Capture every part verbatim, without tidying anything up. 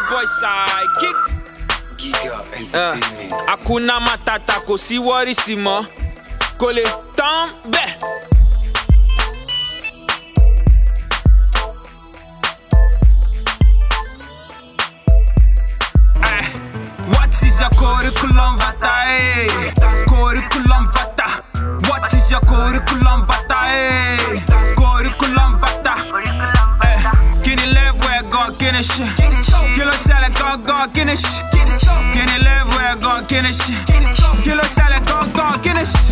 boy Psychic. Giga Entertainment. Uh, Hakuna Matata, kò sí worry sí mọ́, kò lè tán bẹ́ẹ̀. What is your curriculum vitae? Curriculum vitae. What is your curriculum vitae? Curriculum vitae. Eh, kini level ẹ gan, kini ṣe? Kí ló ṣẹlẹ̀ gangan, kini ṣe? Kini level ẹ gan, kini ṣe? Kí ló ṣẹlẹ̀ gangan, kini ṣe?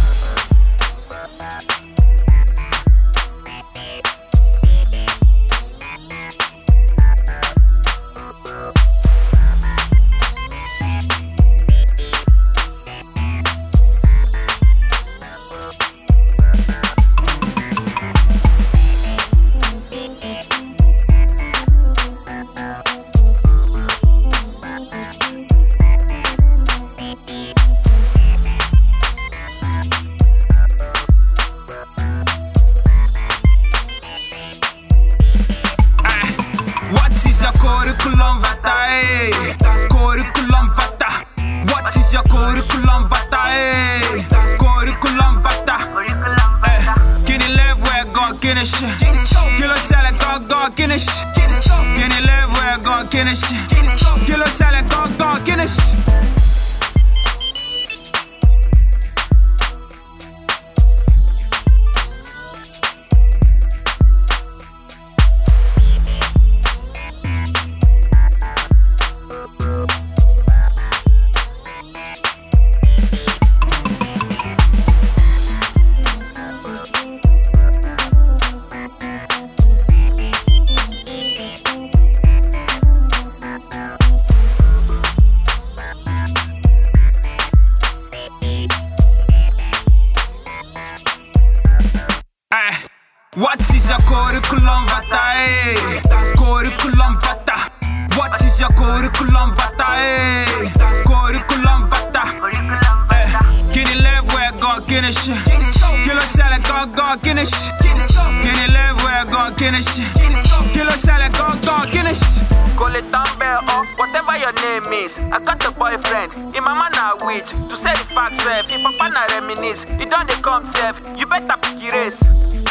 Curriculum vitae, curriculum vitae. What is your curriculum vitae? Curriculum vitae. Eh, kini level ẹ gan, kini ṣe? Kí ló ṣẹlẹ̀ gangan, kini ṣe? Kini level ẹ gan, kini ṣe? Kí ló ṣẹlẹ̀ gangan, kini ṣe? What is your curriculum vitae? Curriculum vitae. What is your curriculum vitae? Curriculum vitae. Eh, kini level ẹ gan, kini ṣe? Kí ló ṣẹlẹ̀ gangan, kini ṣe? Kini level ẹ gan, kini ṣe? Kí ló ṣẹlẹ̀ gangan, kini ṣe? Kò lè tán bẹ́ẹ̀ or whatever your name is. I got a boyfriend, him mama na witch. To say the facts sef, him papa na reminisce. He don dey come sef, you better pick your race.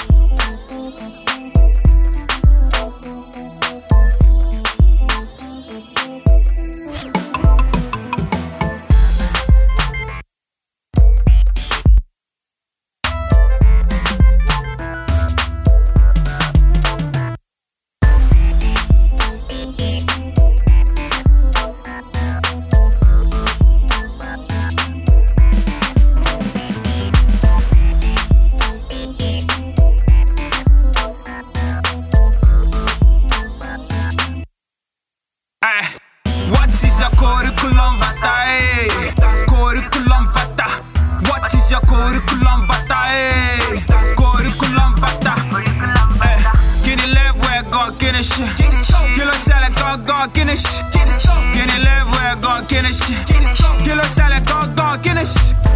What is your curriculum vitae? Curriculum vitae. What is your curriculum vitae? Curriculum vitae. Eh, kini level ẹ gan, kini ṣe? Kí ló ṣẹlẹ̀ gangan, kini ṣe? Kini level ẹ gan, kini ṣe? Kí ló ṣẹlẹ̀ gangan, kini ṣe?